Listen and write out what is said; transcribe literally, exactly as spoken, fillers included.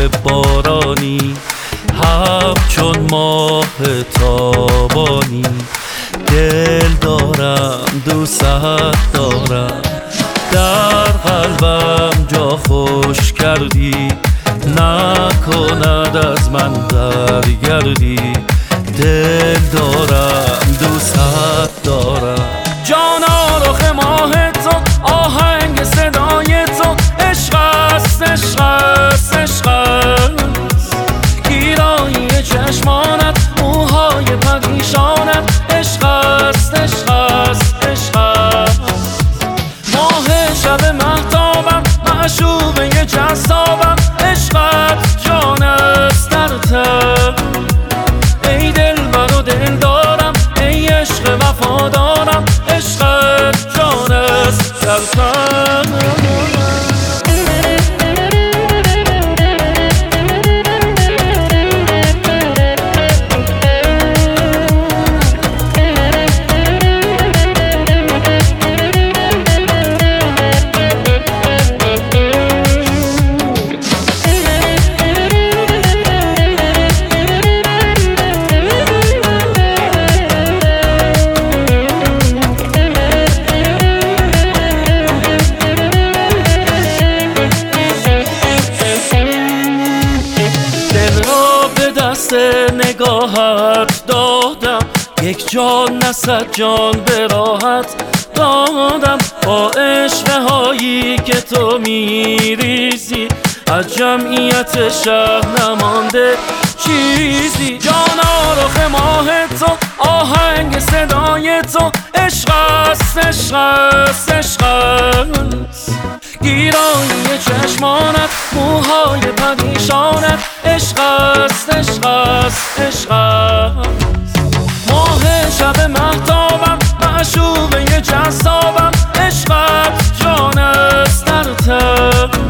بارانی، هم چون ماه تابانی. دل دارم دوست دارم، در قلبم جا خوش کردی، نکند از من برگردی. دل دارم دوست دارم، جانا رخ ماه تو، آهنگ صدای تو، عشق است عشق است عشق است. گیرایی چشمانت، موهای پریشانت، عشق است عشق است عشق است. ماه شب مهتابم، معشوقه جذابم، عشقت جان است در تن. ای دلبر و دل دارم، ای عشق وفادارم، عشقت جان است در تن. نگاهت دادم، یک جان نه صد جان به راحت دادم. با عشق هایی که تو میریزی، از جمعیت شهر نمانده چیزی. جانا رخ ماه تو، آهنگ صدای تو، عشق است عشق است عشق است. گیرایی چشمانت، موهای پریشانت، عشق است عشق است عشق است. ماه شب مهتابم، معشوقه جذابم، عشقت جان است در تن.